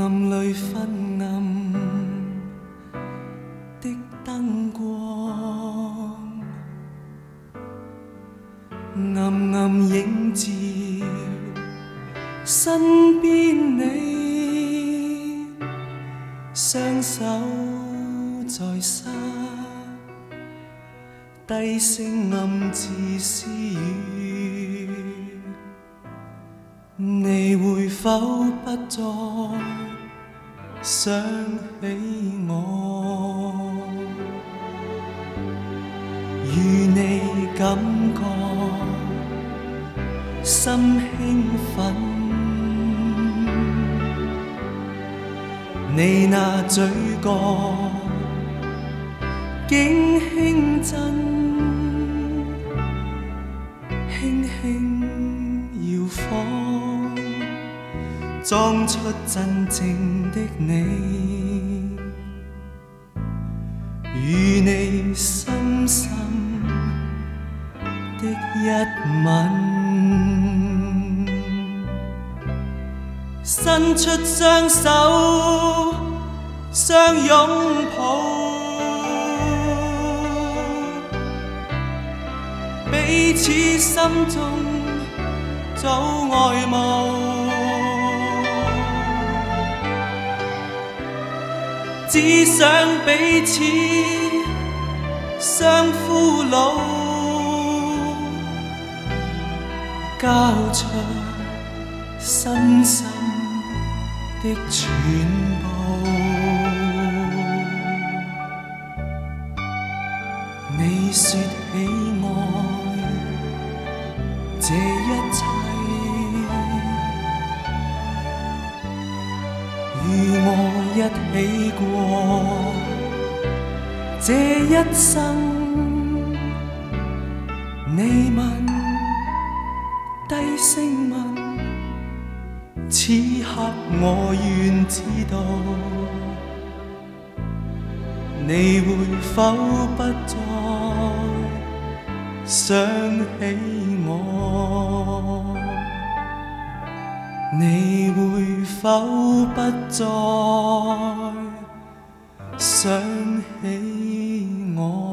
暗里昏暗的灯光，暗暗映照身边你，双手在膝，低声暗自私语。你会否不再想起我？与你感觉心兴奋，你那嘴角竟轻震，轻轻摇晃，装出真正的你，与你深深的一吻，伸出双手相拥抱，彼此心中早爱慕。只想彼此相俘虜，交出身心的全部。你说喜爱这一切，与我一起过这一生。你问，低聲問，此刻我願知道，你會否不再想起我？你會否不再想起我？